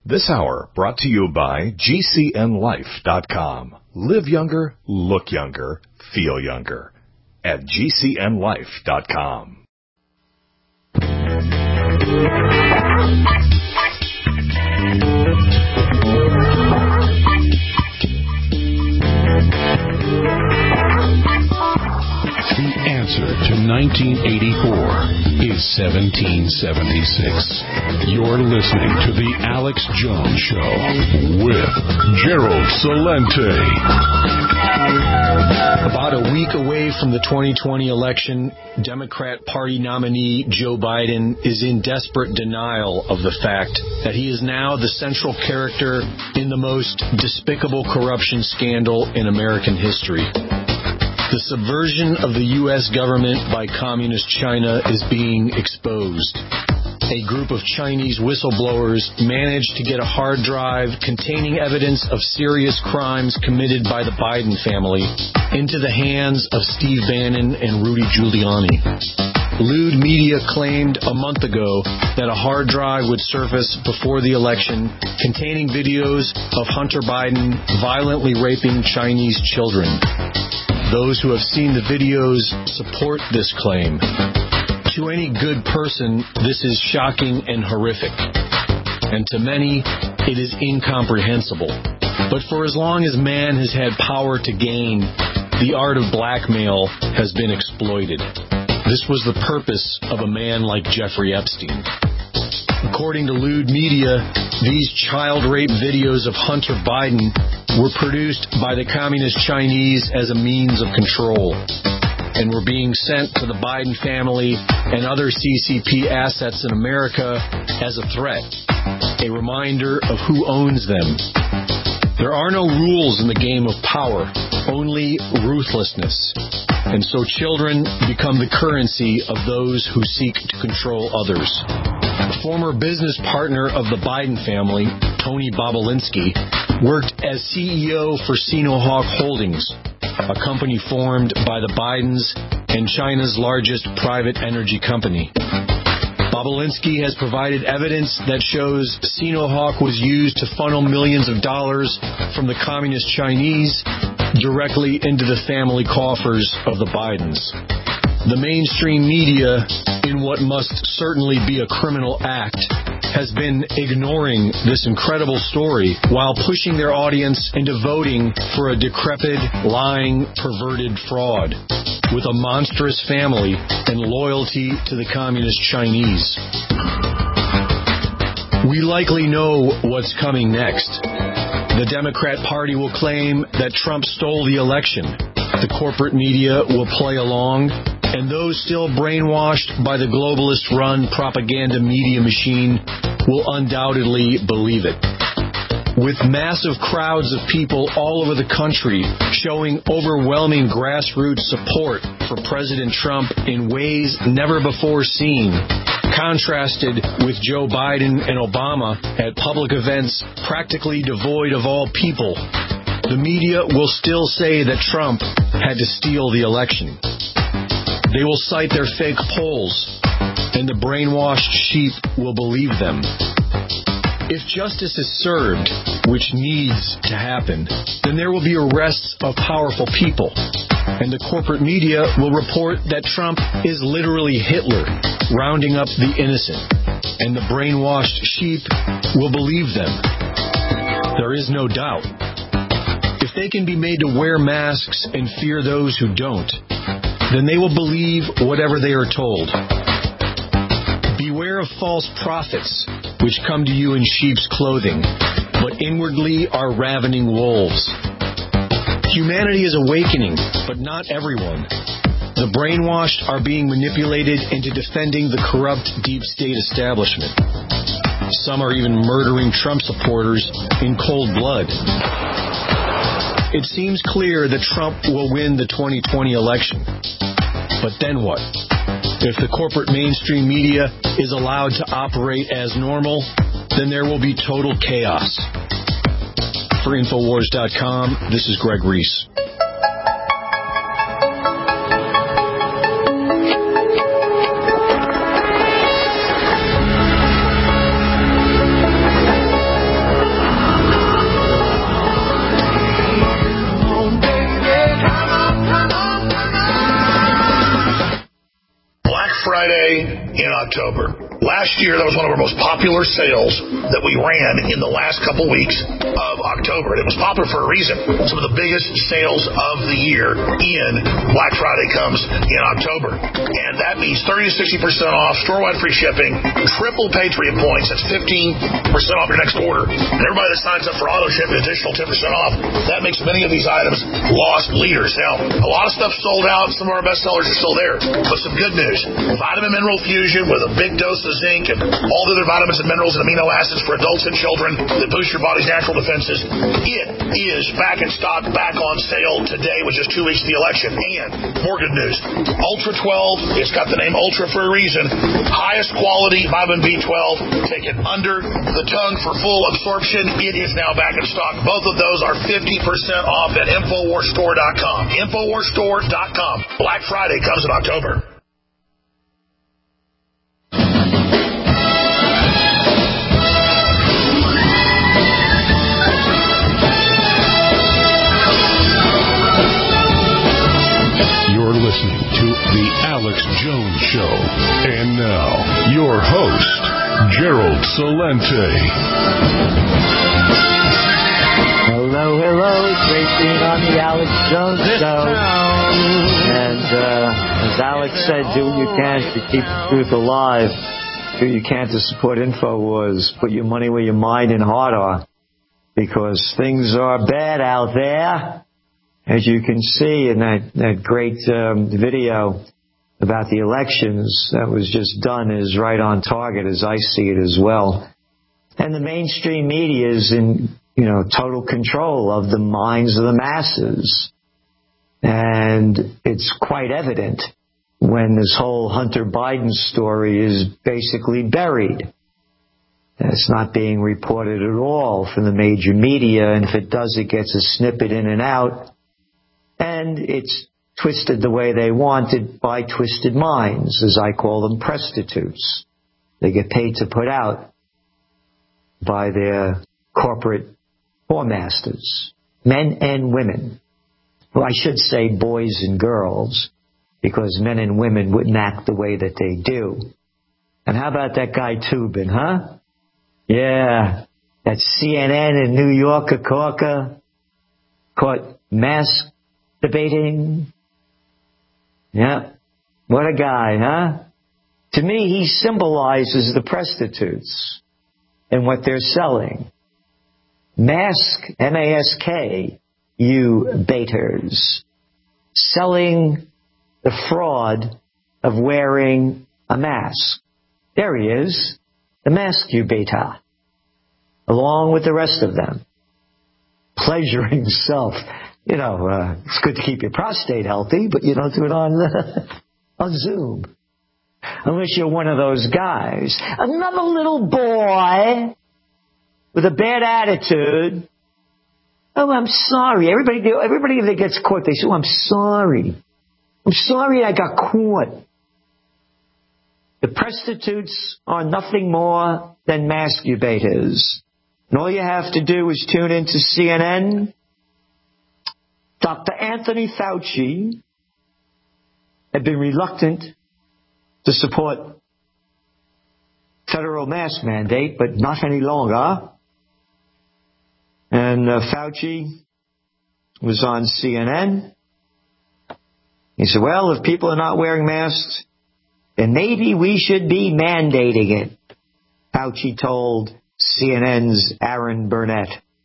This hour brought to you by GCNLife.com. Live younger, look younger, feel younger. At GCNLife.com. The answer to 1984 is 1776. You're listening to The Alex Jones Show with Gerald Celente. About a week away from the 2020 election, Democrat Party nominee Joe Biden is in desperate denial of the fact that he is now the central character in the most despicable corruption scandal in American history. The subversion of the U.S. government by Communist China is being exposed. A group of Chinese whistleblowers managed to get a hard drive containing evidence of serious crimes committed by the Biden family into the hands of Steve Bannon and Rudy Giuliani. Lewd media claimed a month ago that a hard drive would surface before the election containing videos of Hunter Biden violently raping Chinese children. Those who have seen the videos support this claim. To any good person, this is shocking and horrific. And to many, it is incomprehensible. But for as long as man has had power to gain, the art of blackmail has been exploited. This was the purpose of a man like Jeffrey Epstein. According to lewd media, these child rape videos of Hunter Biden were produced by the Communist Chinese as a means of control and were being sent to the Biden family and other CCP assets in America as a threat, a reminder of who owns them. There are no rules in the game of power, only ruthlessness. And so children become the currency of those who seek to control others. A former business partner of the Biden family, Tony Bobulinski, worked as CEO for Sinohawk Holdings, a company formed by the Bidens and China's largest private energy company. Bobulinski has provided evidence that shows Sinohawk was used to funnel millions of dollars from the Communist Chinese directly into the family coffers of the Bidens. The mainstream media, in what must certainly be a criminal act, has been ignoring this incredible story while pushing their audience into voting for a decrepit, lying, perverted fraud with a monstrous family and loyalty to the Communist Chinese. We likely know what's coming next. The Democrat Party will claim that Trump stole the election. The corporate media will play along, and those still brainwashed by the globalist-run propaganda media machine will undoubtedly believe it. With massive crowds of people all over the country showing overwhelming grassroots support for President Trump in ways never before seen, contrasted with Joe Biden and Obama at public events practically devoid of all people, the media will still say that Trump had to steal the election. They will cite their fake polls, and the brainwashed sheep will believe them. If justice is served, which needs to happen, then there will be arrests of powerful people, and the corporate media will report that Trump is literally Hitler, rounding up the innocent, and the brainwashed sheep will believe them. There is no doubt. If they can be made to wear masks and fear those who don't, then they will believe whatever they are told. Beware of false prophets, which come to you in sheep's clothing, but inwardly are ravening wolves. Humanity is awakening, but not everyone. The brainwashed are being manipulated into defending the corrupt deep state establishment. Some are even murdering Trump supporters in cold blood. It seems clear that Trump will win the 2020 election. But then what? If the corporate mainstream media is allowed to operate as normal, then there will be total chaos. For Infowars.com, this is Greg Reese. October. Last year, that was one of our most popular sales that we ran in the last couple weeks of October. And it was popular for a reason. Some of the biggest sales of the year in Black Friday comes in October. And that means 30 to 60% off, store-wide free shipping, triple Patriot points. That's 15% off your next order. And everybody that signs up for auto ship, an additional 10% off. That makes many of these items lost leaders. Now, a lot of stuff sold out. Some of our best sellers are still there. But some good news. Vitamin Mineral Fusion with a big dose of zinc and all the other vitamins and minerals and amino acids for adults and children that boost your body's natural defenses. It is back in stock, back on sale today with just 2 weeks of the election. And more good news. Ultra 12, it's got the name Ultra for a reason. Highest quality vitamin B12 taken under the tongue for full absorption. It is now back in stock. Both of those are 50% off at InfoWarsStore.com. InfoWarsStore.com. Black Friday comes in October. You're listening to The Alex Jones Show. And now, your host, Gerald Celente. Hello. It's great being on The Alex Jones Show. And as Alex said, do what you can to keep the truth alive. Do what you can to support InfoWars. Put your money where your mind and heart are. Because things are bad out there. As you can see in that great video about the elections that was just done is right on target as I see it as well. And the mainstream media is in, total control of the minds of the masses. And it's quite evident when this whole Hunter Biden story is basically buried. It's not being reported at all from the major media, and if it does, it gets a snippet in and out. And it's twisted the way they want it by twisted minds, as I call them, prostitutes. They get paid to put out by their corporate whoremasters, men and women. Well, I should say boys and girls, because men and women wouldn't act the way that they do. And how about that guy Tubin, huh? Yeah, that CNN in New York, caught mask debating. Yeah. What a guy, huh? To me, he symbolizes the prostitutes and what they're selling. Mask, M-A-S-K, you baiters. Selling the fraud of wearing a mask. There he is, the mask you baiter, along with the rest of them. Pleasuring self. It's good to keep your prostate healthy, but you don't do it on Zoom. Unless you're one of those guys. Another little boy with a bad attitude. Oh, I'm sorry. Everybody that gets caught, they say, oh, I'm sorry. I'm sorry I got caught. The prostitutes are nothing more than masturbators. And all you have to do is tune into CNN. Dr. Anthony Fauci had been reluctant to support federal mask mandate, but not any longer. And Fauci was on CNN. He said, well, if people are not wearing masks, then maybe we should be mandating it, Fauci told CNN's Aaron Burnett.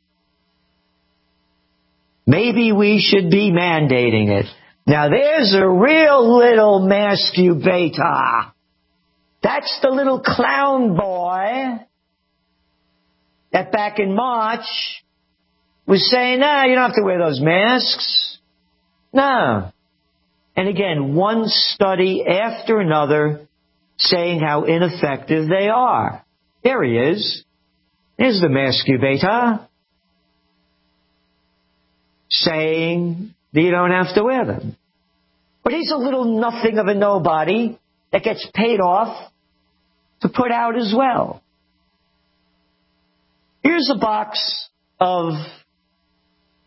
Maybe we should be mandating it. Now there's a real little masturbator. That's the little clown boy that back in March was saying, no, you don't have to wear those masks. No. And again, one study after another saying how ineffective they are. There he is. There's the masturbator saying that you don't have to wear them. But he's a little nothing of a nobody that gets paid off to put out as well. Here's a box of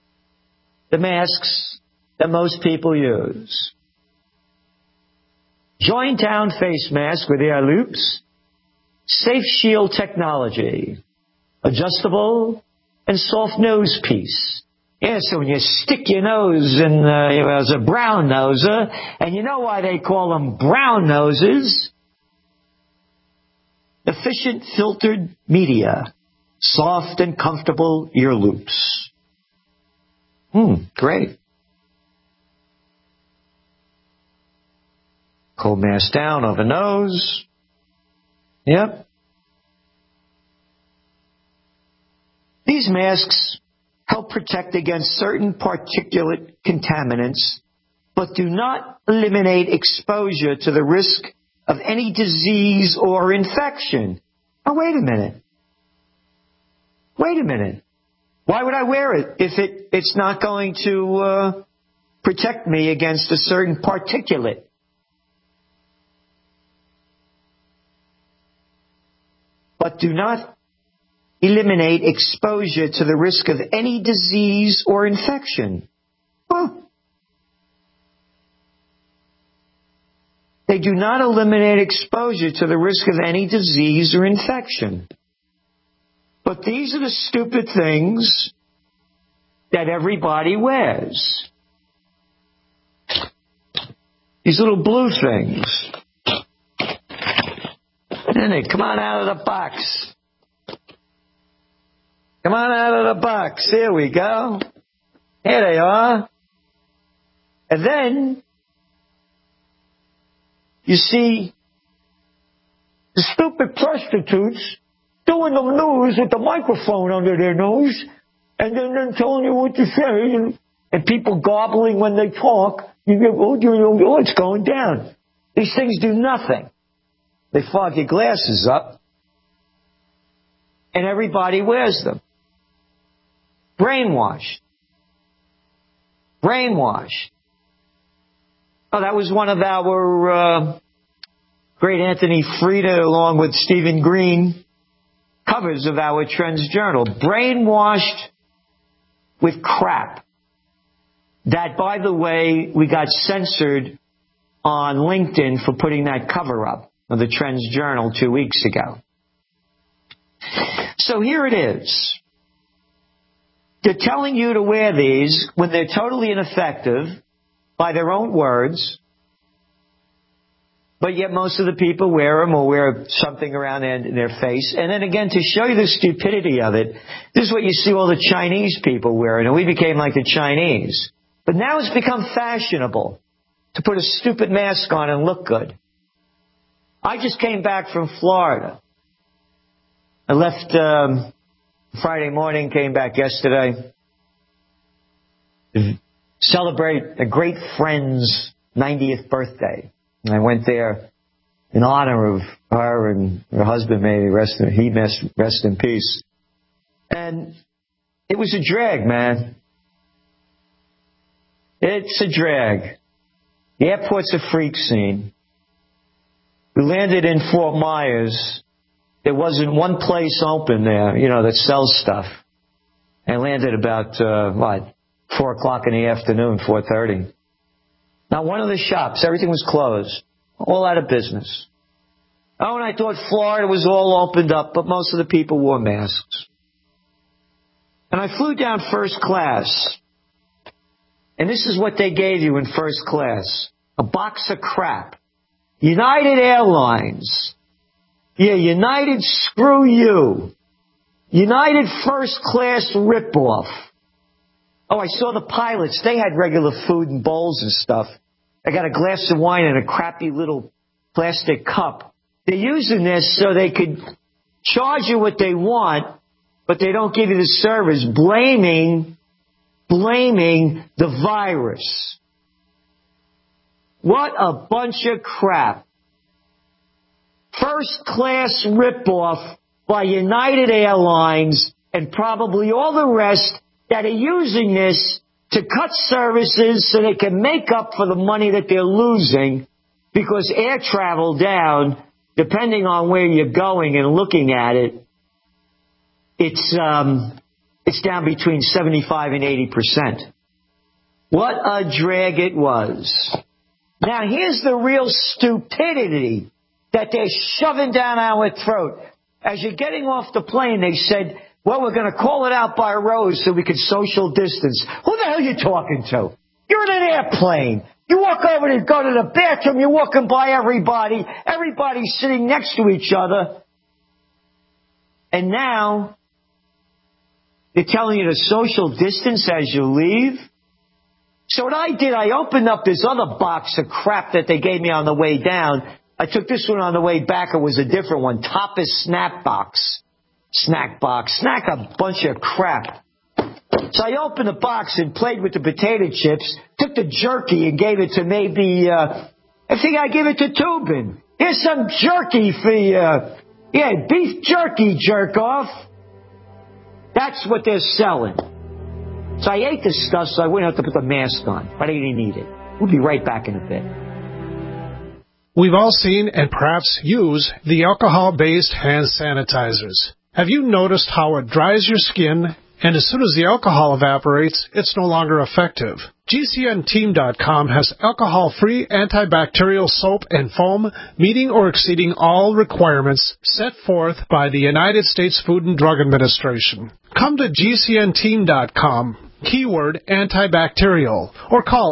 the masks that most people use. Jointown face mask with air loops, Safe Shield technology, adjustable and soft nose piece. Yeah, so when you stick your nose in, as a brown noser, and you know why they call them brown noses? Efficient filtered media, soft and comfortable ear loops. Great. Cold mask down over nose. Yep. These masks help protect against certain particulate contaminants, but do not eliminate exposure to the risk of any disease or infection. Oh, wait a minute. Wait a minute. Why would I wear it if it's not going to protect me against a certain particulate? But do not eliminate exposure to the risk of any disease or infection. Oh. They do not eliminate exposure to the risk of any disease or infection. But these are the stupid things that everybody wears. These little blue things. And they come on out of the box. Come on out of the box. Here we go. Here they are. And then you see the stupid prostitutes doing the news with the microphone under their nose and then telling you what to say. And people gobbling when they talk. You go, oh, it's going down. These things do nothing. They fog your glasses up. And everybody wears them. Brainwashed. Brainwashed. Oh, that was one of our great Anthony Frida, along with Stephen Green, covers of our Trends Journal. Brainwashed with crap. That, by the way, we got censored on LinkedIn for putting that cover up of the Trends Journal 2 weeks ago. So here it is. They're telling you to wear these when they're totally ineffective, by their own words, but yet most of the people wear them or wear something around their face. And then again, to show you the stupidity of it, this is what you see all the Chinese people wearing, and we became like the Chinese. But now it's become fashionable to put a stupid mask on and look good. I just came back from Florida. I left Friday morning, came back yesterday to celebrate a great friend's 90th birthday. And I went there in honor of her and her husband, may he rest in peace. And it was a drag, man. It's a drag. The airport's a freak scene. We landed in Fort Myers. There wasn't one place open there, that sells stuff. I landed about, 4 o'clock in the afternoon, 4:30. Not one of the shops. Everything was closed. All out of business. Oh, and I thought Florida was all opened up, but most of the people wore masks. And I flew down first class. And this is what they gave you in first class. A box of crap. United Airlines. Yeah, United, screw you. United first class ripoff. Oh, I saw the pilots. They had regular food and bowls and stuff. I got a glass of wine in a crappy little plastic cup. They're using this so they could charge you what they want, but they don't give you the service, blaming the virus. What a bunch of crap. First class ripoff by United Airlines and probably all the rest that are using this to cut services so they can make up for the money that they're losing because air travel down, depending on where you're going and looking at it, it's down between 75 and 80%. What a drag it was. Now, here's the real stupidity that they're shoving down our throat. As you're getting off the plane, they said, well, we're going to call it out by rows so we can social distance. Who the hell are you talking to? You're in an airplane. You walk over to go to the bathroom, you're walking by everybody. Everybody's sitting next to each other. And now, they're telling you to social distance as you leave. So what I did, I opened up this other box of crap that they gave me on the way down. I took this one on the way back. It was a different one. Tapas Snack Box. Snack box. Snack a bunch of crap. So I opened the box and played with the potato chips, took the jerky and gave it to maybe, I think I gave it to Tubin. Here's some jerky for you. Beef jerky, jerk off. That's what they're selling. So I ate this stuff so I wouldn't have to put the mask on, but I didn't need it. We'll be right back in a bit. We've all seen and perhaps use the alcohol-based hand sanitizers. Have you noticed how it dries your skin, and as soon as the alcohol evaporates, it's no longer effective? GCNteam.com has alcohol-free antibacterial soap and foam meeting or exceeding all requirements set forth by the United States Food and Drug Administration. Come to GCNteam.com, keyword antibacterial, or call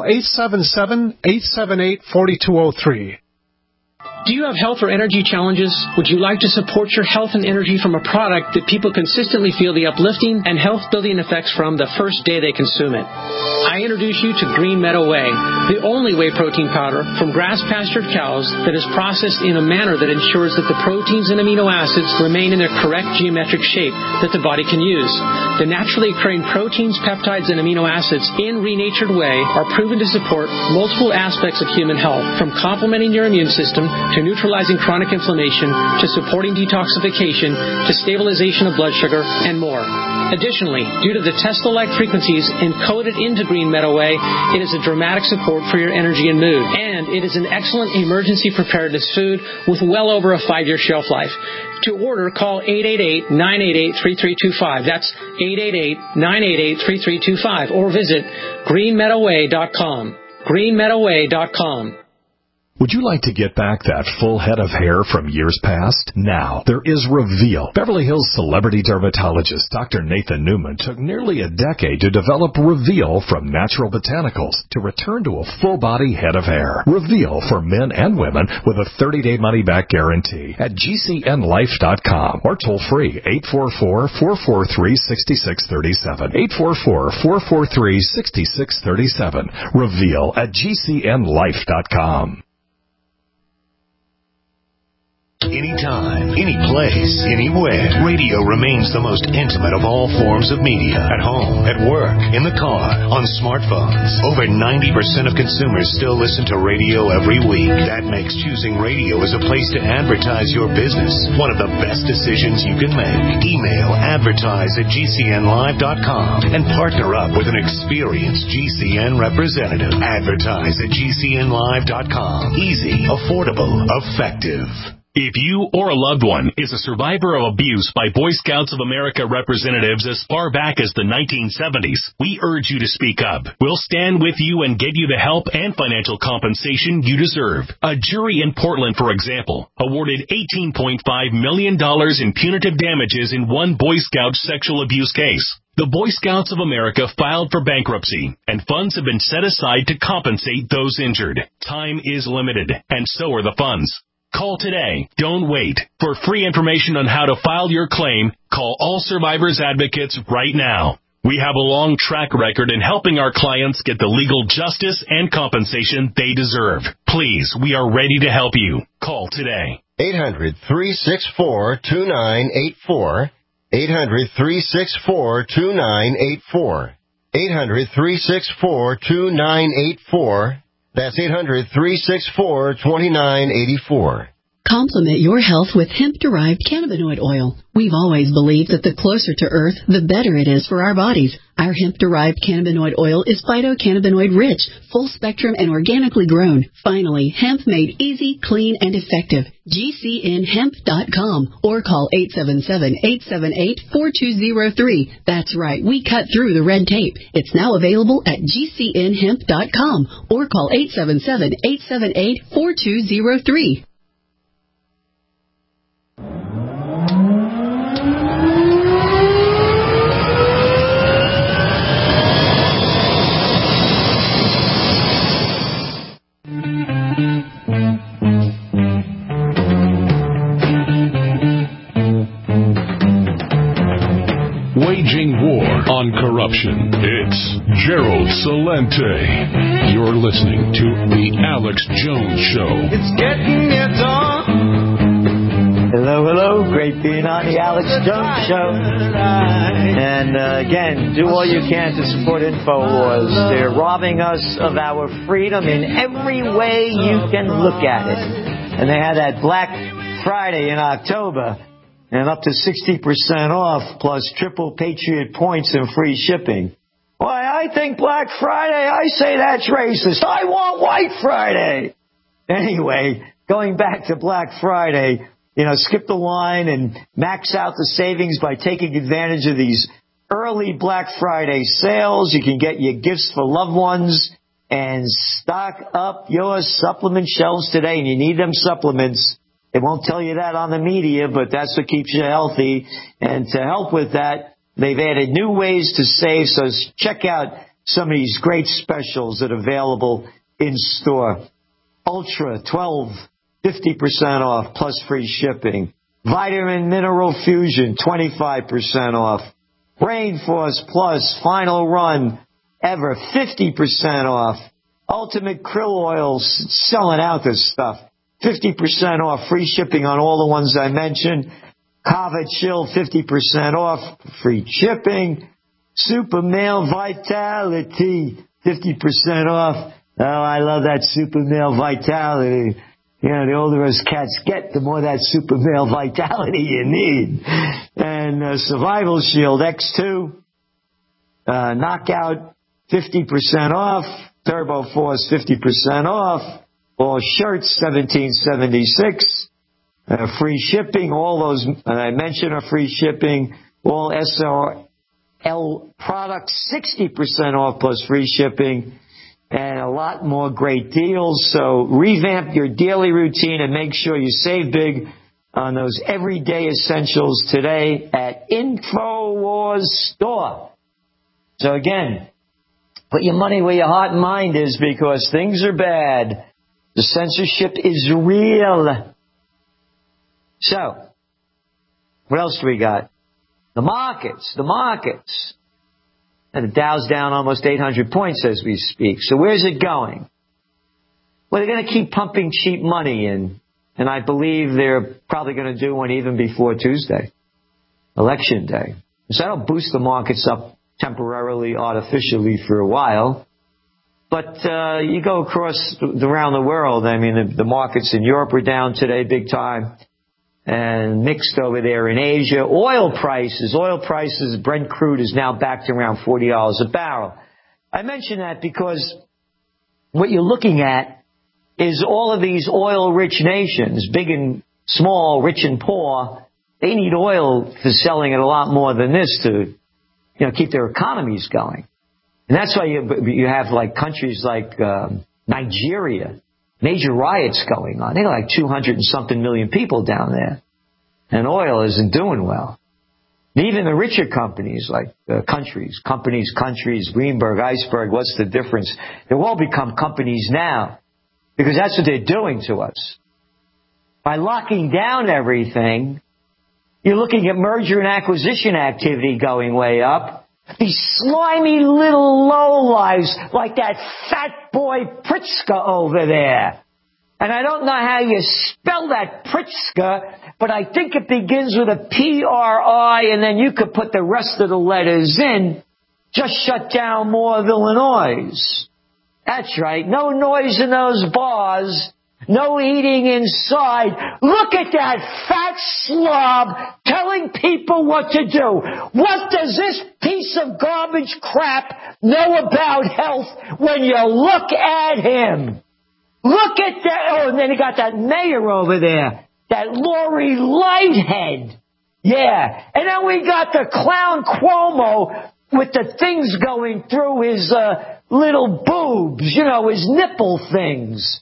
877-878-4203. Do you have health or energy challenges? Would you like to support your health and energy from a product that people consistently feel the uplifting and health-building effects from the first day they consume it? I introduce you to Green Meadow Whey, the only whey protein powder from grass-pastured cows that is processed in a manner that ensures that the proteins and amino acids remain in their correct geometric shape that the body can use. The naturally occurring proteins, peptides, and amino acids in renatured whey are proven to support multiple aspects of human health, from complementing your immune system to neutralizing chronic inflammation, to supporting detoxification, to stabilization of blood sugar, and more. Additionally, due to the Tesla-like frequencies encoded into Green Meadow Whey, it is a dramatic support for your energy and mood. And it is an excellent emergency preparedness food with well over a 5-year shelf life. To order, call 888-988-3325. That's 888-988-3325. Or visit greenmeadowway.com. greenmeadowway.com. Would you like to get back that full head of hair from years past? Now, there is Reveal. Beverly Hills celebrity dermatologist Dr. Nathan Newman took nearly a decade to develop Reveal from natural botanicals to return to a full-body head of hair. Reveal for men and women with a 30-day money-back guarantee at GCNlife.com or toll-free 844-443-6637. 844-443-6637. Reveal at GCNlife.com. Anytime, any place, anywhere. Radio remains the most intimate of all forms of media. At home, at work, in the car, on smartphones. Over 90% of consumers still listen to radio every week. That makes choosing radio as a place to advertise your business one of the best decisions you can make. Email advertise@GCNlive.com and partner up with an experienced GCN representative. Advertise at GCNlive.com. Easy, affordable, effective. If you or a loved one is a survivor of abuse by Boy Scouts of America representatives as far back as the 1970s, we urge you to speak up. We'll stand with you and get you the help and financial compensation you deserve. A jury in Portland, for example, awarded $18.5 million in punitive damages in one Boy Scout sexual abuse case. The Boy Scouts of America filed for bankruptcy, and funds have been set aside to compensate those injured. Time is limited, and so are the funds. Call today. Don't wait. For free information on how to file your claim, call All Survivors Advocates right now. We have a long track record in helping our clients get the legal justice and compensation they deserve. Please, we are ready to help you. Call today. 800-364-2984. 800-364-2984. 800-364-2984. That's 800-364-2984. Complement your health with hemp-derived cannabinoid oil. We've always believed that the closer to Earth, the better it is for our bodies. Our hemp-derived cannabinoid oil is phytocannabinoid-rich, full-spectrum, and organically grown. Finally, hemp made easy, clean, and effective. GCNhemp.com or call 877-878-4203. That's right, we cut through the red tape. It's now available at GCNhemp.com or call 877-878-4203. Waging war on corruption. It's Gerald Celente. You're listening to The Alex Jones Show. It's getting near dawn. Hello. Great being on The Alex Jones Show. And again, do all you can to support InfoWars. They're robbing us of our freedom in every way you can look at it. And they had that Black Friday in October. And up to 60% off, plus triple Patriot points and free shipping. Why, I think Black Friday, I say that's racist. I want White Friday. Anyway, going back to Black Friday, skip the line and max out the savings by taking advantage of these early Black Friday sales. You can get your gifts for loved ones and stock up your supplement shelves today. And you need them supplements. They won't tell you that on the media, but that's what keeps you healthy. And to help with that, they've added new ways to save. So check out some of these great specials that are available in store. Ultra 12, 50% off plus free shipping. Vitamin Mineral Fusion, 25% off. Rainforce Plus, final run ever, 50% off. Ultimate Krill Oil, selling out this stuff. 50% off, free shipping on all the ones I mentioned. Kava Chill, 50% off, free shipping. Super Male Vitality, 50% off. Oh, I love that Super Male Vitality. The older us cats get, the more that Super Male Vitality you need. And Survival Shield X2, Knockout, 50% off. Turbo Force, 50% off. All shirts, $17.76. Free shipping. All those I mentioned are free shipping. All SRL products, 60% off plus free shipping. And a lot more great deals. So revamp your daily routine and make sure you save big on those everyday essentials today at InfoWars Store. So again, put your money where your heart and mind is, because things are bad. The censorship is real. So, what else do we got? The markets. And the Dow's down almost 800 points as we speak. So where's it going? Well, they're going to keep pumping cheap money in. And I believe they're probably going to do one even before Tuesday, Election Day. So that'll boost the markets up temporarily, artificially for a while. But you go across around the world, the markets in Europe are down today big time. And mixed over there in Asia. Oil prices, Brent crude is now back to around $40 a barrel. I mention that because what you're looking at is all of these oil-rich nations, big and small, rich and poor, they need oil for selling it a lot more than this to, keep their economies going. And that's why you have countries like Nigeria, major riots going on. They got 200 and something million people down there. And oil isn't doing well. And even the richer companies, countries, Greenberg, Iceberg, what's the difference? They've all become companies now, because that's what they're doing to us. By locking down everything, you're looking at merger and acquisition activity going way up. These slimy little lowlives like that fat boy Pritzker over there. And I don't know how you spell that Pritzker, but I think it begins with a P-R-I, and then you could put the rest of the letters in. Just shut down more of Illinois. That's right. No noise in those bars. No eating inside. Look at that fat slob telling people what to do. What does this piece of garbage crap know about health when you look at him? Look at that. Oh, and then he got that mayor over there. That Lori Lighthead. Yeah. And then we got the clown Cuomo with the things going through his little boobs, his nipple things.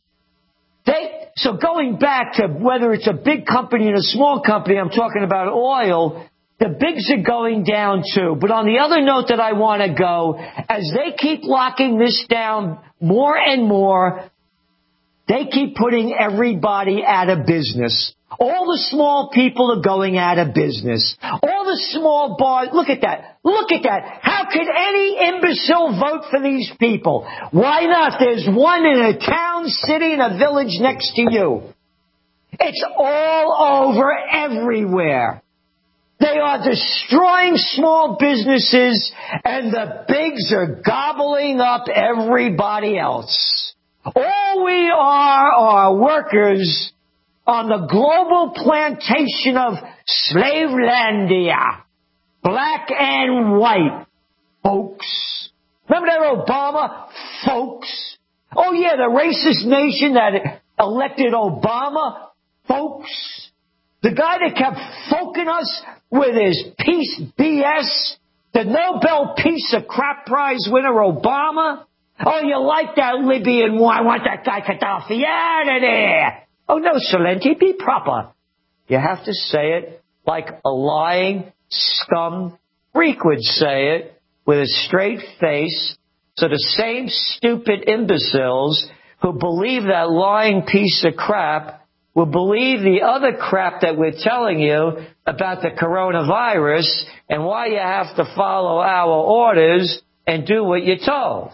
So going back to whether it's a big company and a small company, I'm talking about oil, the bigs are going down too. But on the other note that I want to go, as they keep locking this down more and more, they keep putting everybody out of business. All the small people are going out of business. All the small bars, look at that. Look at that. How could any imbecile vote for these people? Why not? There's one in a town, city, and a village next to you. It's all over everywhere. They are destroying small businesses, and the bigs are gobbling up everybody else. All we are workers on the global plantation of Slavelandia. Black and white, folks. Remember that Obama, folks? Oh, yeah, the racist nation that elected Obama, folks. The guy that kept folking us with his peace BS, the Nobel Peace of Crap Prize winner Obama. Oh, you like that Libyan war? I want that guy Gaddafi out of there. Oh, no, Salenti, be proper. You have to say it like a lying scum freak would say it, with a straight face, so the same stupid imbeciles who believe that lying piece of crap will believe the other crap that we're telling you about the coronavirus and why you have to follow our orders and do what you're told.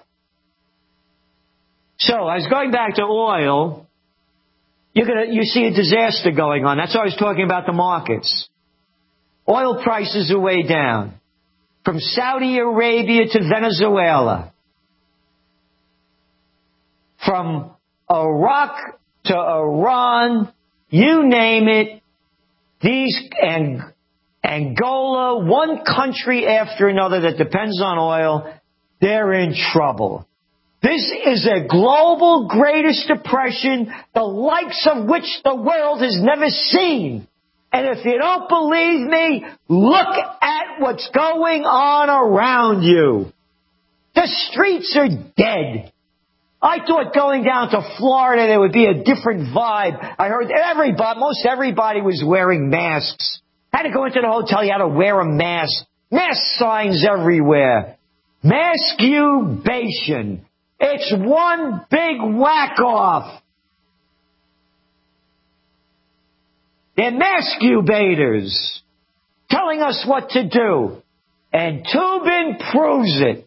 So, I was going back to oil. You see a disaster going on. That's why I was talking about the markets. Oil prices are way down. From Saudi Arabia to Venezuela. From Iraq to Iran, you name it. Angola, one country after another that depends on oil, they're in trouble. This is a global greatest depression, the likes of which the world has never seen. And if you don't believe me, look at what's going on around you. The streets are dead. I thought going down to Florida there would be a different vibe. I heard most everybody was wearing masks. Had to go into the hotel, you had to wear a mask. Mask signs everywhere. Maskubation. It's one big whack-off. They're mascubators telling us what to do. And Tubin proves it.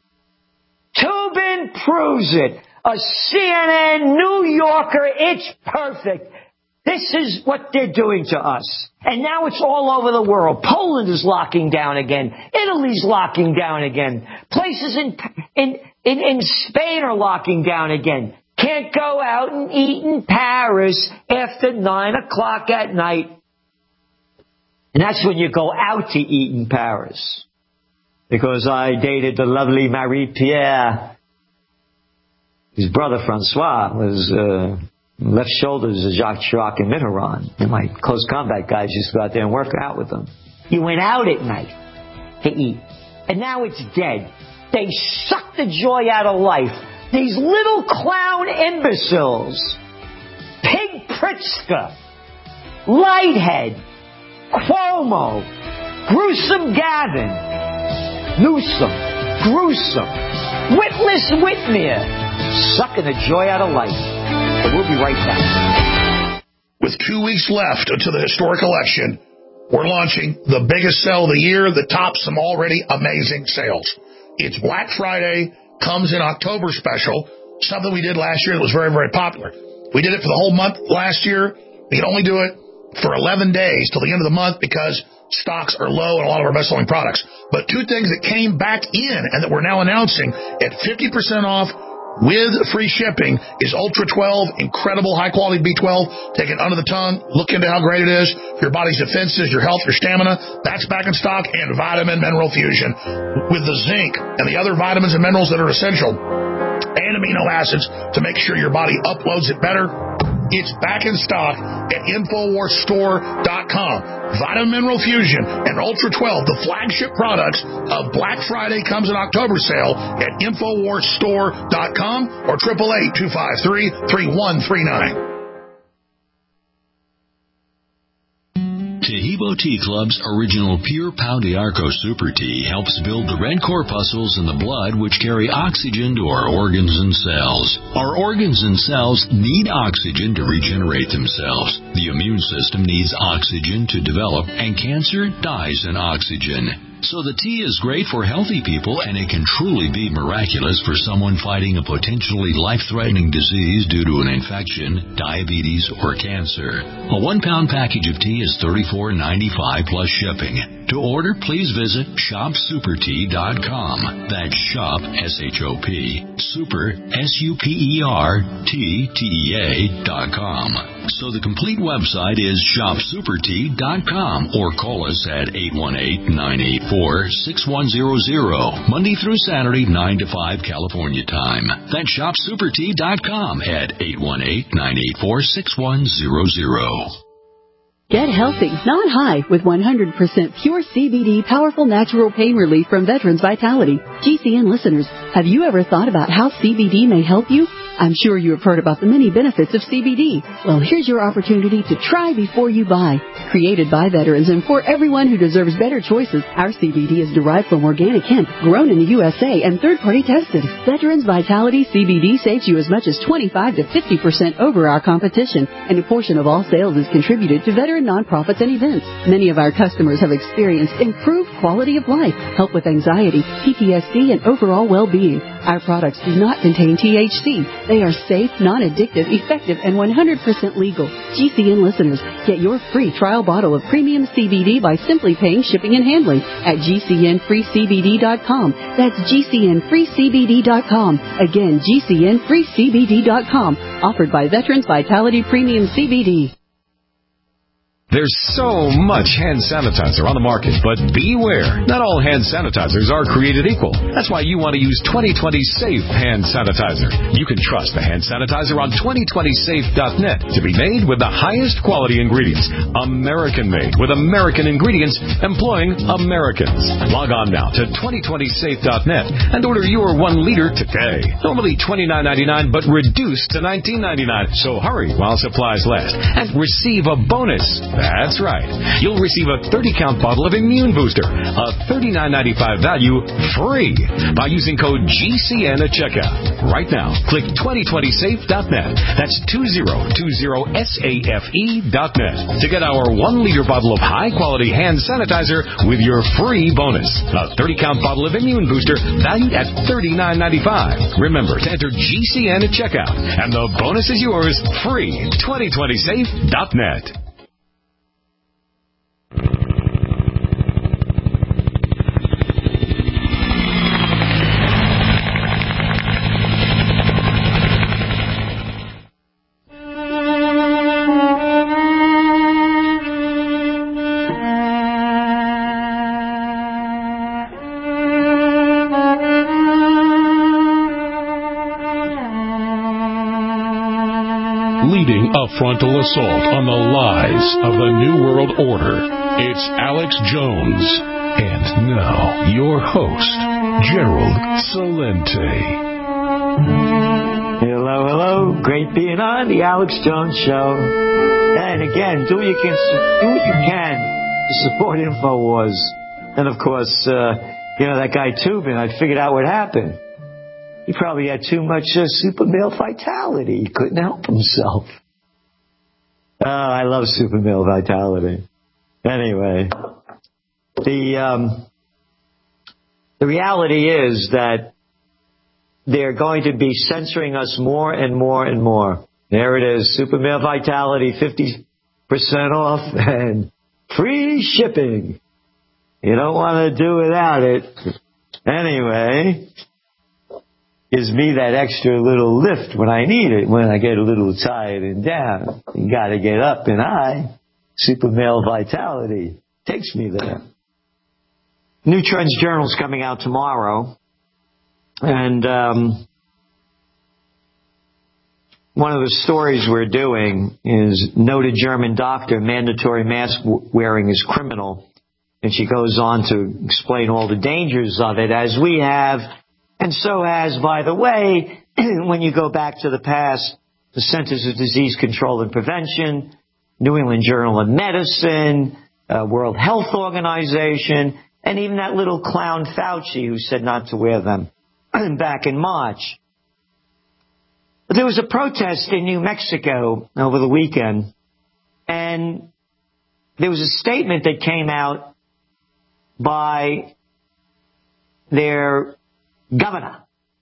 Tubin proves it. A CNN New Yorker, it's perfect. This is what they're doing to us. And now it's all over the world. Poland is locking down again. Italy's locking down again. Places in Spain are locking down again. Can't go out and eat in Paris after 9 o'clock at night. And that's when you go out to eat in Paris. Because I dated the lovely Marie-Pierre. His brother Francois was left shoulders of Jacques Chirac and Mitterrand. And my close combat guys used to go out there and work out with them. He went out at night to eat. And now it's dead. They suck the joy out of life. These little clown imbeciles. Pig Pritzker. Lighthead. Cuomo. Gruesome Gavin. Newsom. Gruesome. Witless Whitmer. Sucking the joy out of life. But we'll be right back. With 2 weeks left until the historic election, we're launching the biggest sale of the year that tops some already amazing sales. It's Black Friday, comes in October special, something we did last year that was very, very popular. We did it for the whole month last year. We could only do it for 11 days till the end of the month because stocks are low in a lot of our best-selling products. But two things that came back in and that we're now announcing at 50% off with free shipping is Ultra 12, incredible high-quality B12. Take it under the tongue. Look into how great it is. Your body's defenses, your health, your stamina, that's back in stock. And Vitamin Mineral Fusion with the zinc and the other vitamins and minerals that are essential and amino acids to make sure your body uploads it better. It's back in stock at InfoWarsStore.com. Vitamin Mineral Fusion and Ultra 12, the flagship products of Black Friday, comes in October sale at InfoWarsStore.com or 888-253-3139. Tahibo Tea Club's original Pure Pau d'Arco Super Tea helps build the red corpuscles in the blood which carry oxygen to our organs and cells. Our organs and cells need oxygen to regenerate themselves. The immune system needs oxygen to develop, and cancer dies in oxygen. So the tea is great for healthy people, and it can truly be miraculous for someone fighting a potentially life-threatening disease due to an infection, diabetes, or cancer. A 1-pound package of tea is $34.95 plus shipping. To order, please visit ShopSuperTea.com. That's Shop, S-H-O-P, Super, SUPERTEA.com. So the complete website is ShopSuperTea.com, or call us at 818-984-6100, Monday through Saturday, 9 to 5 California time. That's ShopSuperTea.com at 818-984-6100. Get healthy, not high, with 100% pure CBD powerful natural pain relief from Veterans Vitality. GCN listeners, have you ever thought about how CBD may help you? I'm sure you have heard about the many benefits of CBD. Well, here's your opportunity to try before you buy. Created by veterans and for everyone who deserves better choices, our CBD is derived from organic hemp, grown in the USA, and third-party tested. Veterans Vitality CBD saves you as much as 25 to 50% over our competition, and a portion of all sales is contributed to veteran nonprofits and events. Many of our customers have experienced improved quality of life, help with anxiety, PTSD, and overall well-being. Our products do not contain THC. They are safe, non-addictive, effective, and 100% legal. GCN listeners, get your free trial bottle of premium CBD by simply paying shipping and handling at GCNFreeCBD.com. That's GCNFreeCBD.com. Again, GCNFreeCBD.com. Offered by Veterans Vitality Premium CBD. There's so much hand sanitizer on the market, but beware. Not all hand sanitizers are created equal. That's why you want to use 2020 Safe Hand Sanitizer. You can trust the hand sanitizer on 2020safe.net to be made with the highest quality ingredients. American-made with American ingredients, employing Americans. Log on now to 2020safe.net and order your 1 liter today. Normally $29.99, but reduced to $19.99. So hurry while supplies last and receive a bonus. That's right. You'll receive a 30-count bottle of Immune Booster, a $39.95 value, free by using code GCN at checkout. Right now, click 2020safe.net. That's 2020safe.net to get our 1 liter bottle of high-quality hand sanitizer with your free bonus. A 30-count bottle of Immune Booster valued at $39.95. Remember to enter GCN at checkout, and the bonus is yours free. 2020safe.net. Leading a frontal assault on the lies of the New World Order, it's Alex Jones. And now, your host, Gerald Celente. Hello. Great being on the Alex Jones Show. And again, do what you can to support InfoWars. And of course, that guy Tubin, I figured out what happened. He probably had too much super male vitality. He couldn't help himself. Oh, I love super male vitality. Anyway, the reality is that they're going to be censoring us more and more and more. There it is, super male vitality, 50% off and free shipping. You don't want to do without it. Anyway, gives me that extra little lift when I need it, when I get a little tired and down. You got to get up, and super male vitality, takes me there. New Trends Journal's coming out tomorrow, and one of the stories we're doing is noted German doctor, mandatory mask wearing is criminal. And she goes on to explain all the dangers of it, as we have, and so has, by the way, when you go back to the past, the Centers of Disease Control and Prevention, New England Journal of Medicine, World Health Organization, and even that little clown Fauci who said not to wear them back in March. But there was a protest in New Mexico over the weekend, and there was a statement that came out by their governor,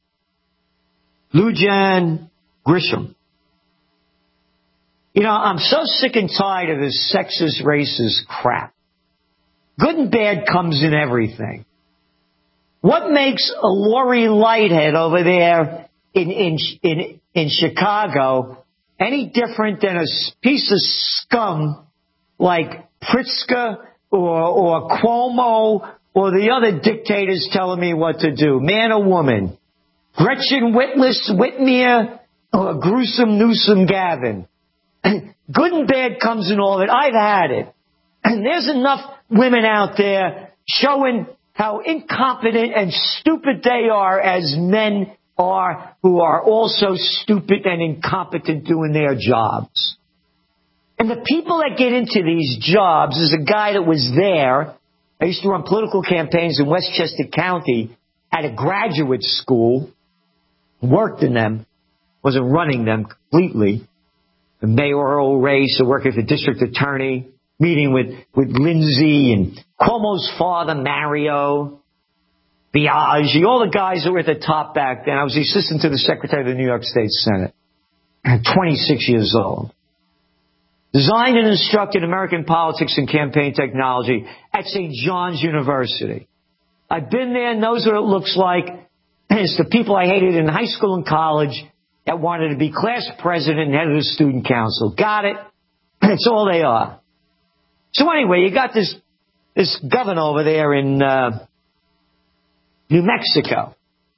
Lujan Grisham. You know, I'm so sick and tired of this sexist, racist crap. Good and bad comes in everything. What makes a Lori Lighthead over there in Chicago any different than a piece of scum like Pritzker or Cuomo or the other dictators telling me what to do, man or woman? Gretchen Whitmer or Gruesome Newsom Gavin. Good and bad comes in all of it. I've had it. And there's enough women out there showing how incompetent and stupid they are as men are, who are also stupid and incompetent doing their jobs. And the people that get into these jobs, is a guy that was there. I used to run political campaigns in Westchester County at a graduate school, worked in them, wasn't running them completely. The mayoral race, working for district attorney, meeting with Lindsay and Cuomo's father, Mario, Biaggi, all the guys that were at the top back then. I was the assistant to the secretary of the New York State Senate. 26 years old. Designed and instructed American politics and campaign technology at St. John's University. I've been there, knows what it looks like. It's the people I hated in high school and college that wanted to be class president and head of the student council. Got it? That's all they are. So anyway, you got this governor over there in New Mexico.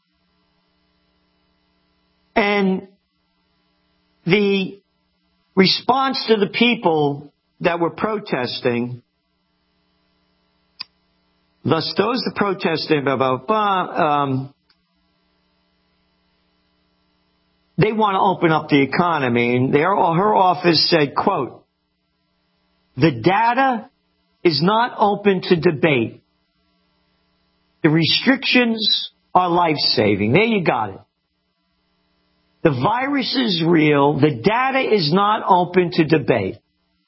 And the response to the people that were protesting, thus those that protested they want to open up the economy. And her office said, quote, "The data is not open to debate. The restrictions are life-saving." There you got it. The virus is real. The data is not open to debate.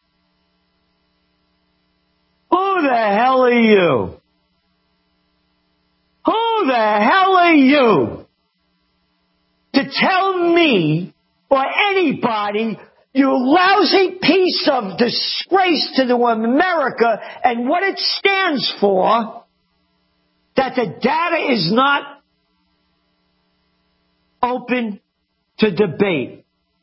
Who the hell are you? Who the hell are you to tell me or anybody, you lousy piece of disgrace to the America and what it stands for, that the data is not open to debate?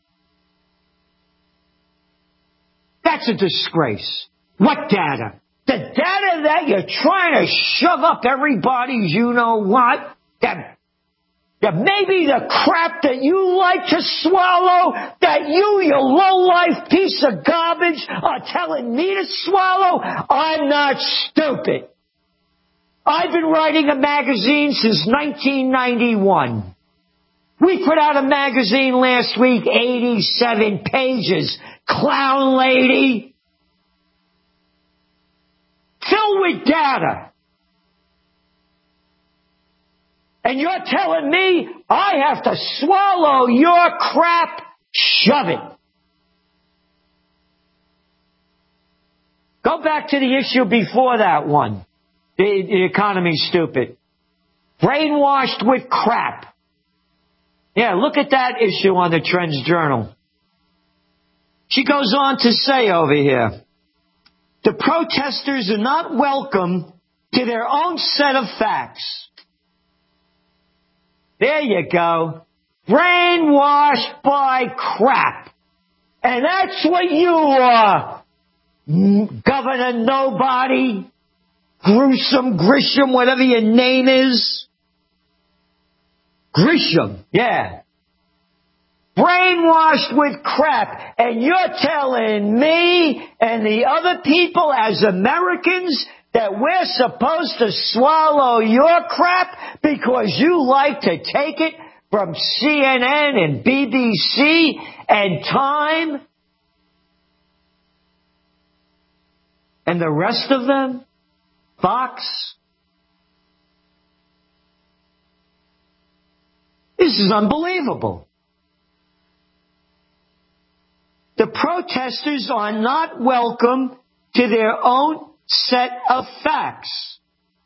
That's a disgrace. What data? The data that you're trying to shove up everybody's you-know-what, that maybe the crap that you like to swallow, that you low-life piece of garbage, are telling me to swallow. I'm not stupid. I've been writing a magazine since 1991. We put out a magazine last week, 87 pages. Clown lady. Filled with data. And you're telling me I have to swallow your crap? Shove it. Go back to the issue before that one. The economy's stupid. Brainwashed with crap. Yeah, look at that issue on the Trends Journal. She goes on to say over here, the protesters are not welcome to their own set of facts. There you go. Brainwashed by crap. And that's what you are, Governor Nobody, Grisham, whatever your name is. Grisham, yeah. Brainwashed with crap. And you're telling me and the other people as Americans that we're supposed to swallow your crap because you like to take it from CNN and BBC and Time and the rest of them? Fox? This is unbelievable. The protesters are not welcome to their own set of facts.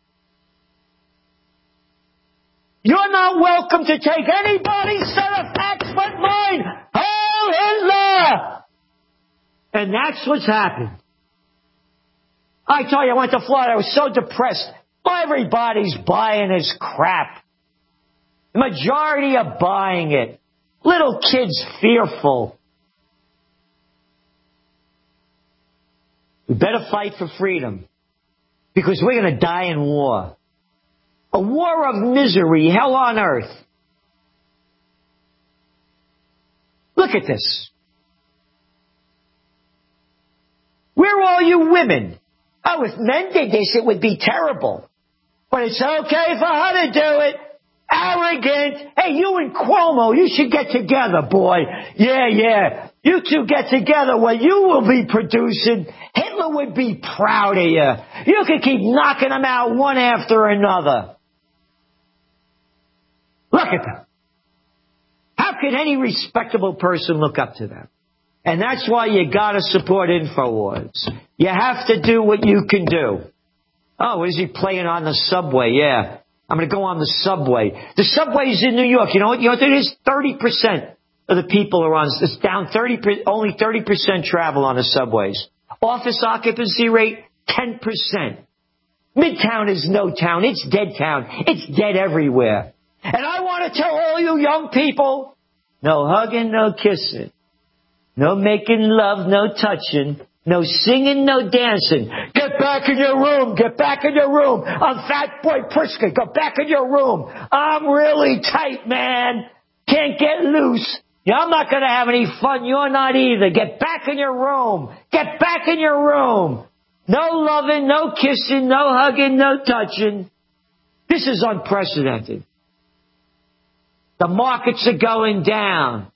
You're not welcome to take anybody's set of facts but mine. Heil Hitler! And that's what's happened. I tell you, I went to Florida. I was so depressed. Everybody's buying this crap. The majority are buying it. Little kids fearful. We better fight for freedom because we're going to die in war. A war of misery, hell on earth. Look at this. Where are all you women? Oh, if men did this, it would be terrible. But it's okay for her to do it. Arrogant. Hey, you and Cuomo, you should get together, boy. Yeah. You two get together. What you will be producing, Hitler would be proud of you. You could keep knocking them out one after another. Look at them. How could any respectable person look up to them? And that's why you gotta support InfoWars. You have to do what you can do. Oh, what is he playing on the subway? Yeah. I'm going to go on the subway. The subway's in New York. You know what? It is 30% of the people are on. It's down 30%. Only 30% travel on the subways. Office occupancy rate 10%. Midtown is no town. It's dead town. It's dead everywhere. And I want to tell all you young people: no hugging, no kissing, no making love, no touching. No singing, no dancing. Get back in your room. Get back in your room. I'm Fat Boy Pritzker. Go back in your room. I'm really tight, man. Can't get loose. Yeah, I'm not going to have any fun. You're not either. Get back in your room. Get back in your room. No loving, no kissing, no hugging, no touching. This is unprecedented. The markets are going down.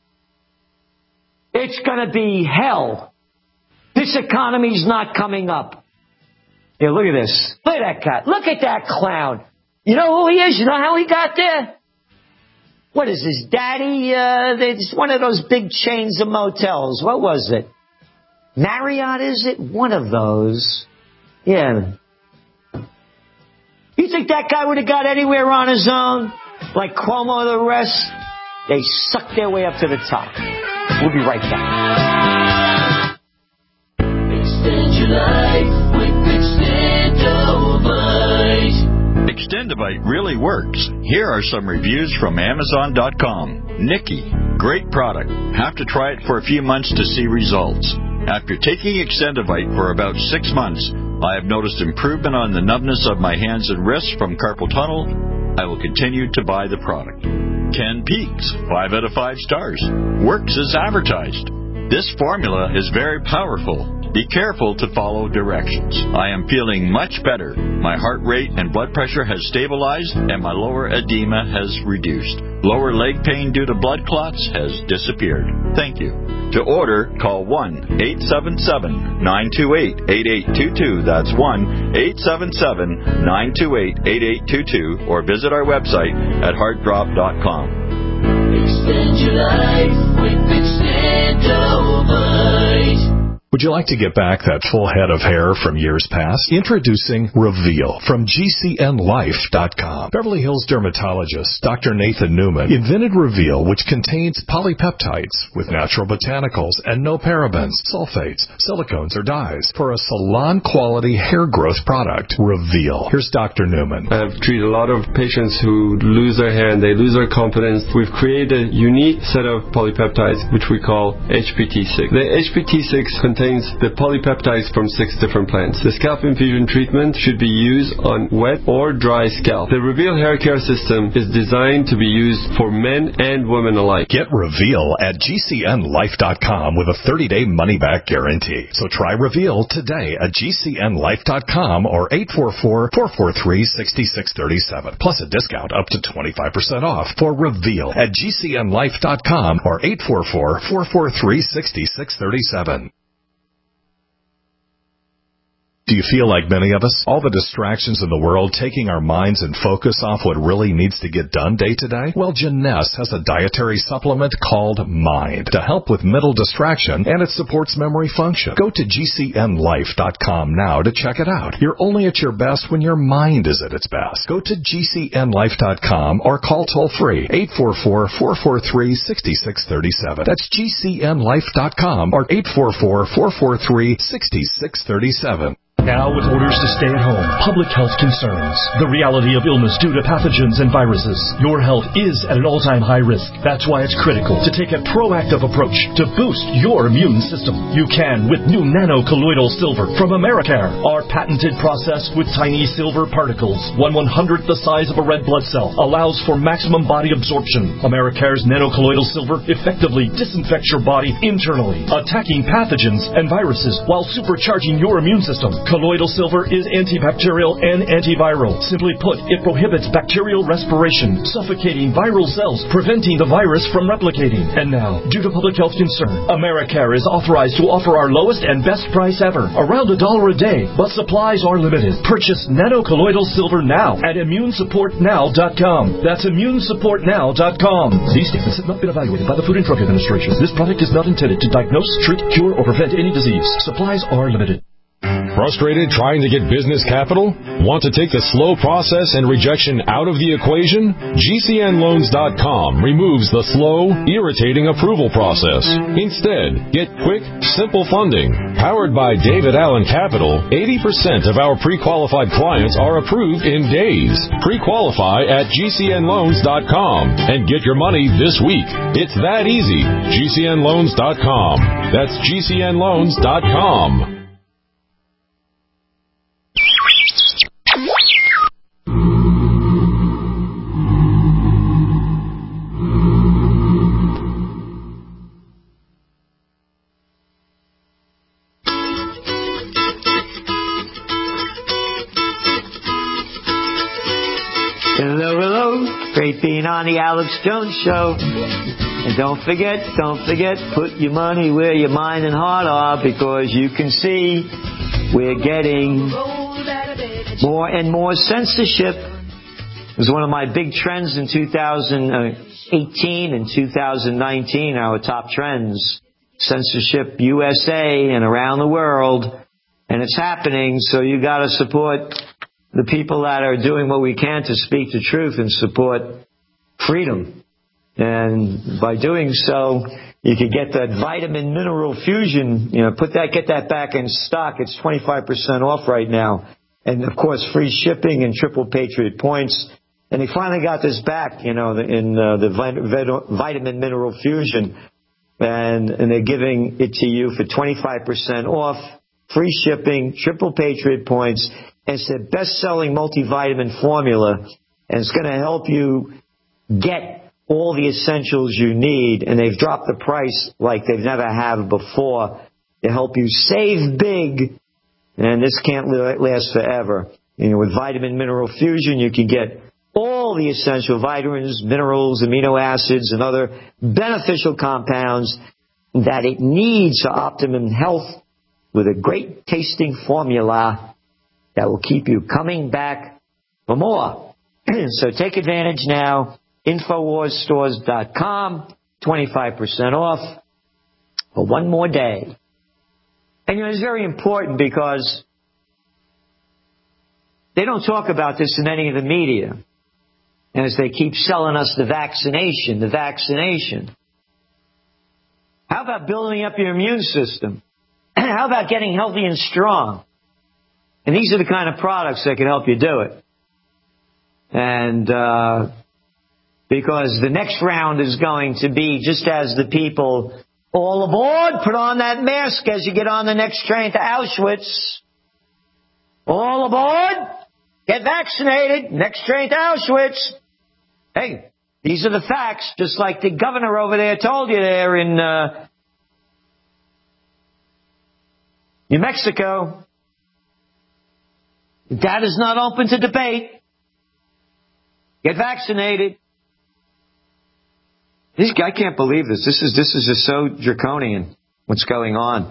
It's going to be hell. This economy's not coming up. Here, look at this. Look at that guy. Look at that clown. You know who he is? You know how he got there? What is his daddy? It's one of those big chains of motels. What was it? Marriott, is it? One of those. Yeah. You think that guy would have got anywhere on his own? Like Cuomo and the rest? They sucked their way up to the top. We'll be right back. Extend your life with Extendovite. Extendovite really works. Here are some reviews from Amazon.com. Nikki, great product. Have to try it for a few months to see results. After taking Extendovite for about 6 months, I have noticed improvement on the numbness of my hands and wrists from carpal tunnel. I will continue to buy the product. Ken Peaks, 5 out of 5 stars. Works as advertised. This formula is very powerful. Be careful to follow directions. I am feeling much better. My heart rate and blood pressure has stabilized, and my lower edema has reduced. Lower leg pain due to blood clots has disappeared. Thank you. To order, call 1-877-928-8822. That's 1-877-928-8822. Or visit our website at heartdrop.com. Extend your life with Extendovite. Would you like to get back that full head of hair from years past? Introducing Reveal from GCNLife.com. Beverly Hills dermatologist Dr. Nathan Newman invented Reveal, which contains polypeptides with natural botanicals and no parabens, sulfates, silicones, or dyes for a salon-quality hair growth product. Reveal. Here's Dr. Newman. I've treated a lot of patients who lose their hair and they lose their confidence. We've created a unique set of polypeptides, which we call HPT6. The HPT6 contains the polypeptides from 6 different plants. The scalp infusion treatment should be used on wet or dry scalp. The Reveal hair care system is designed to be used for men and women alike. Get Reveal at GCNLife.com with a 30-day money-back guarantee. So try Reveal today at GCNLife.com or 844-443-6637. Plus a discount up to 25% off for Reveal at GCNLife.com or 844-443-6637. Do you feel like many of us? All the distractions in the world taking our minds and focus off what really needs to get done day to day? Well, Jeunesse has a dietary supplement called Mind to help with mental distraction, and it supports memory function. Go to GCNLife.com now to check it out. You're only at your best when your mind is at its best. Go to GCNLife.com or call toll-free 844-443-6637. That's GCNLife.com or 844-443-6637. Now, with orders to stay at home, public health concerns, the reality of illness due to pathogens and viruses, your health is at an all-time high risk. That's why it's critical to take a proactive approach to boost your immune system. You can with new nano-colloidal silver from Americare, our patented process with tiny silver particles, 1/100th the size of a red blood cell, allows for maximum body absorption. Americare's nano-colloidal silver effectively disinfects your body internally, attacking pathogens and viruses while supercharging your immune system. Colloidal silver is antibacterial and antiviral. Simply put, it prohibits bacterial respiration, suffocating viral cells, preventing the virus from replicating. And now, due to public health concern, Americare is authorized to offer our lowest and best price ever, around $1 a day, but supplies are limited. Purchase nano-colloidal silver now at ImmuneSupportNow.com. That's ImmuneSupportNow.com. These statements have not been evaluated by the Food and Drug Administration. This product is not intended to diagnose, treat, cure, or prevent any disease. Supplies are limited. Frustrated trying to get business capital? Want to take the slow process and rejection out of the equation? GCNLoans.com removes the slow, irritating approval process. Instead, get quick, simple funding. Powered by David Allen Capital, 80% of our pre-qualified clients are approved in days. Pre-qualify at GCNLoans.com and get your money this week. It's that easy. GCNLoans.com. That's GCNLoans.com. Hello, great being on the Alex Jones Show. And don't forget, put your money where your mind and heart are, because you can see we're getting more and more censorship. It was one of my big trends in 2018 and 2019, our top trends. Censorship USA and around the world. And it's happening, so you got to support the people that are doing what we can to speak the truth and support freedom. And by doing so, you can get that vitamin mineral fusion, get that back in stock. It's 25% off right now. And of course, free shipping and triple Patriot points. And they finally got this back, in the vitamin mineral fusion. And they're giving it to you for 25% off, free shipping, triple Patriot points. It's the best-selling multivitamin formula, and it's going to help you get all the essentials you need. And they've dropped the price like they've never had before to help you save big. And this can't last forever. With vitamin mineral fusion, you can get all the essential vitamins, minerals, amino acids, and other beneficial compounds that it needs for optimum health with a great tasting formula that will keep you coming back for more. So take advantage now. InfoWarsStores.com, 25% off for one more day. And it's very important because they don't talk about this in any of the media. As they keep selling us the vaccination. How about building up your immune system? How about getting healthy and strong? And these are the kind of products that can help you do it. And because the next round is going to be just as the people all aboard, put on that mask as you get on the next train to Auschwitz. All aboard, get vaccinated, next train to Auschwitz. Hey, these are the facts, just like the governor over there told you there in New Mexico. That is not open to debate. Get vaccinated. I can't believe this. This is just so draconian, what's going on.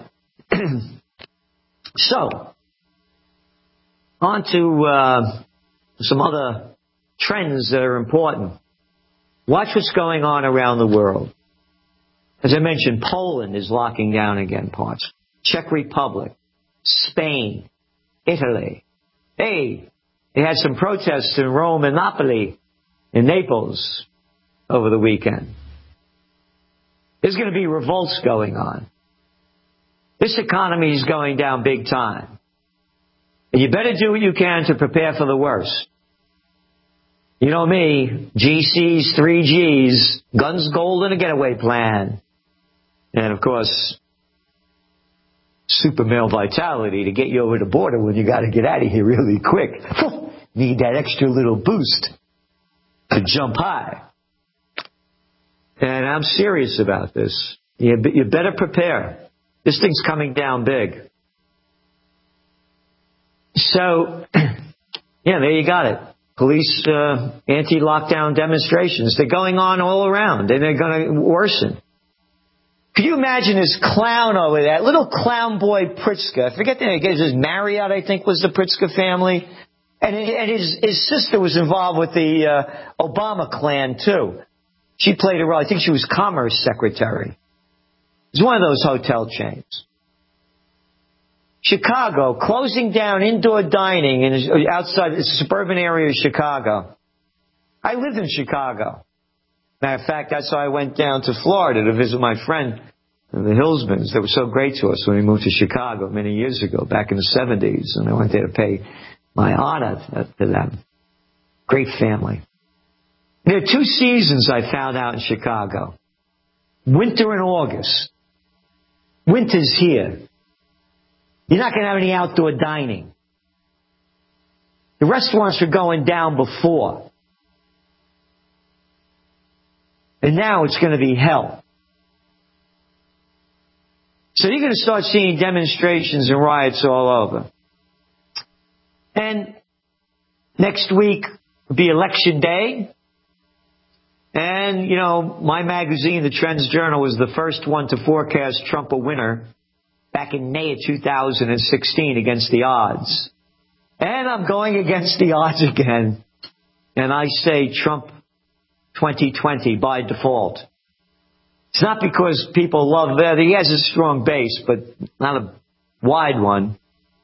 So, on to some other trends that are important. Watch what's going on around the world. As I mentioned, Poland is locking down again parts. Czech Republic, Spain, Italy. Hey, they had some protests in Rome and Napoli, in Naples, over the weekend. There's going to be revolts going on. This economy is going down big time. And you better do what you can to prepare for the worst. You know me, GCs, 3Gs, guns, gold, and a getaway plan. And, of course, super male vitality to get you over the border when you got to get out of here really quick. Need that extra little boost to jump high. And I'm serious about this. You better prepare. This thing's coming down big. So, yeah, there you got it. Police anti-lockdown demonstrations. They're going on all around, and they're going to worsen. Could you imagine this clown over there, little clown boy Pritzker? I forget the name. His Marriott, I think, was the Pritzker family. And his sister was involved with the Obama clan, too. She played a role. I think she was Commerce Secretary. It was one of those hotel chains. Chicago, closing down indoor dining outside the suburban area of Chicago. I lived in Chicago. Matter of fact, that's why I went down to Florida to visit my friend, the Hillsmans. They were so great to us when we moved to Chicago many years ago, back in the 70s. And I went there to pay my honor to them. Great family. There are two seasons I found out in Chicago. Winter and August. Winter's here. You're not going to have any outdoor dining. The restaurants were going down before. And now it's going to be hell. So you're going to start seeing demonstrations and riots all over. And next week will be election day. And, my magazine, the Trends Journal, was the first one to forecast Trump a winner back in May of 2016 against the odds. And I'm going against the odds again. And I say Trump 2020 by default. It's not because people love that. He has a strong base, but not a wide one.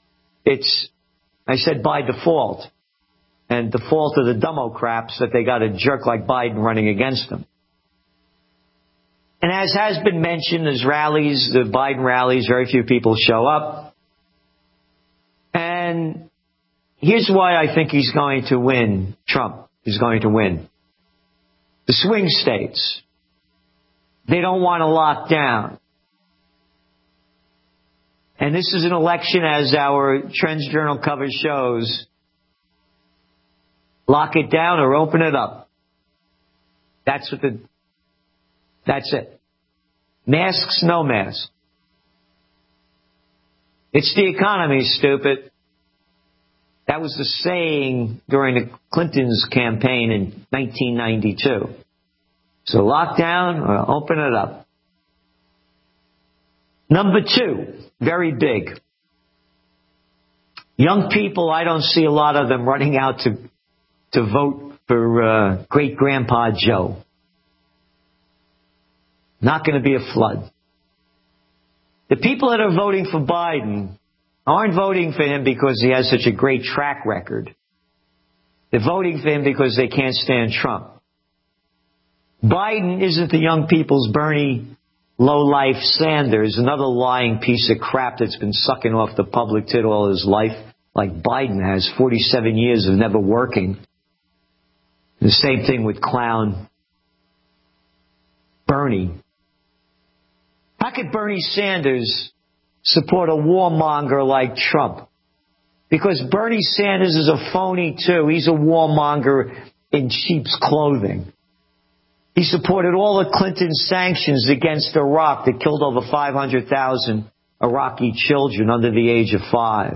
I said by default. And default of the Democrats that they got a jerk like Biden running against them. And as has been mentioned, there's rallies, the Biden rallies, very few people show up. And here's why I think he's going to win. Trump is going to win. The swing states, they don't want to lock down. And this is an election, as our Trends Journal cover shows, lock it down or open it up. That's it. Masks, no masks. It's the economy, stupid. That was the saying during the Clintons' campaign in 1992. So lock down or open it up. Number two, very big. Young people, I don't see a lot of them running out to vote for great-grandpa Joe. Not going to be a flood. The people that are voting for Biden aren't voting for him because he has such a great track record. They're voting for him because they can't stand Trump. Biden isn't the young people's Bernie lowlife Sanders, another lying piece of crap that's been sucking off the public tit all his life, like Biden has, 47 years of never working. The same thing with clown Bernie. How could Bernie Sanders support a warmonger like Trump? Because Bernie Sanders is a phony too. He's a warmonger in sheep's clothing. He supported all the Clinton sanctions against Iraq that killed over 500,000 Iraqi children under the age of 5.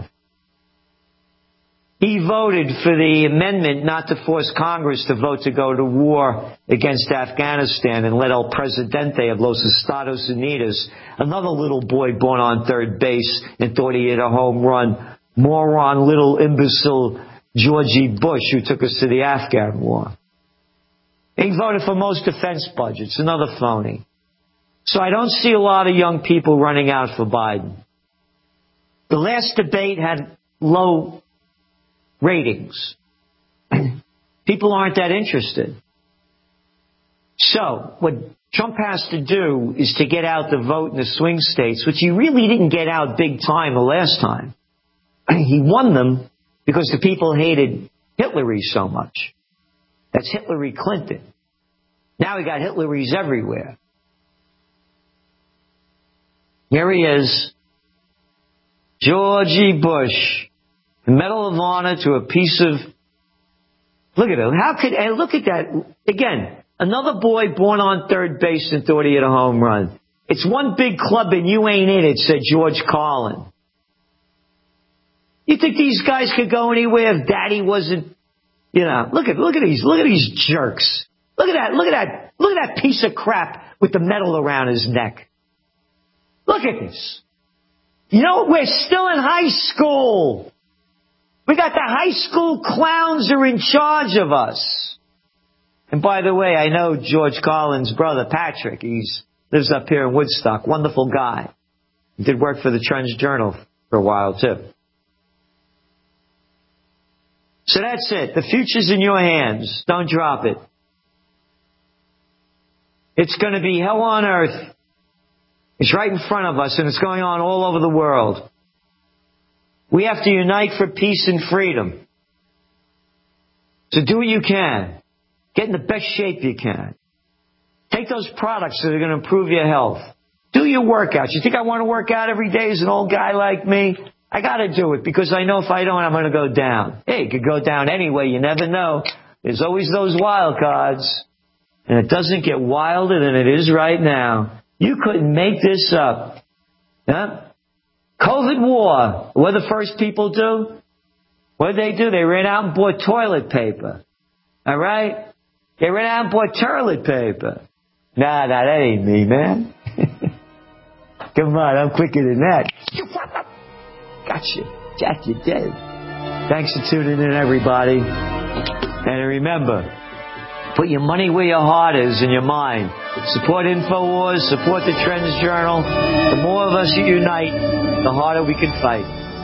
He voted for the amendment not to force Congress to vote to go to war against Afghanistan and let El Presidente of Los Estados Unidos, another little boy born on third base and thought he hit a home run, moron, little imbecile Georgie Bush, who took us to the Afghan war. He voted for most defense budgets, another phony. So I don't see a lot of young people running out for Biden. The last debate had low ratings. People aren't that interested. So what Trump has to do is to get out the vote in the swing states, which he really didn't get out big time the last time. He won them because the people hated Hillary so much. That's Hillary Clinton. Now we got Hillarys everywhere. Here he is. Georgie Bush. The Medal of Honor to a piece of... Look at him. Look at that. Again, another boy born on third base and thought he hit a home run. It's one big club and you ain't in it, said George Carlin. You think these guys could go anywhere if Daddy wasn't... look at these jerks. Look at that piece of crap with the medal around his neck. Look at this. We're still in high school. We got the high school clowns are in charge of us. And by the way, I know George Carlin's brother, Patrick. He lives up here in Woodstock. Wonderful guy. He did work for the Trends Journal for a while, too. So that's it. The future's in your hands. Don't drop it. It's going to be hell on earth. It's right in front of us, and it's going on all over the world. We have to unite for peace and freedom. So do what you can. Get in the best shape you can. Take those products that are going to improve your health. Do your workouts. You think I want to work out every day as an old guy like me? I got to do it because I know if I don't, I'm going to go down. Hey, it could go down anyway. You never know. There's always those wild cards. And it doesn't get wilder than it is right now. You couldn't make this up. Huh? COVID war. What did the first people do? What did they do? They ran out and bought toilet paper. All right? They ran out and bought toilet paper. Nah, that ain't me, man. Come on, I'm quicker than that. Gotcha. Jack, you dead. Thanks for tuning in, everybody. And remember, put your money where your heart is and your mind. Support InfoWars, support the Trends Journal. The more of us unite, the harder we can fight.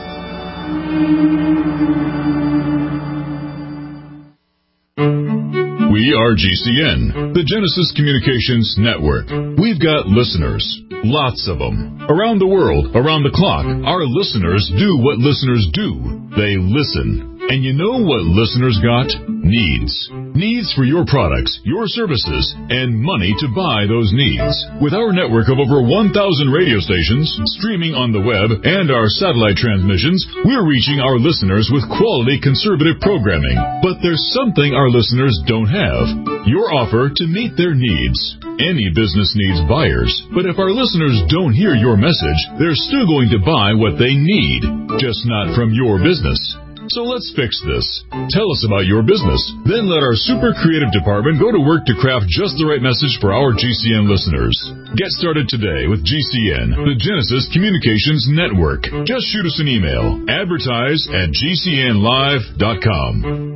We are GCN, the Genesis Communications Network. We've got listeners, lots of them, around the world, around the clock. Our listeners do what listeners do. They listen. And you know what listeners got? Needs. Needs for your products, your services, and money to buy those needs. With our network of over 1,000 radio stations, streaming on the web, and our satellite transmissions, we're reaching our listeners with quality conservative programming. But there's something our listeners don't have. Your offer to meet their needs. Any business needs buyers, but if our listeners don't hear your message, they're still going to buy what they need, just not from your business. So let's fix this. Tell us about your business. Then let our super creative department go to work to craft just the right message for our GCN listeners. Get started today with GCN, the Genesis Communications Network. Just shoot us an email. Advertise at GCNlive.com.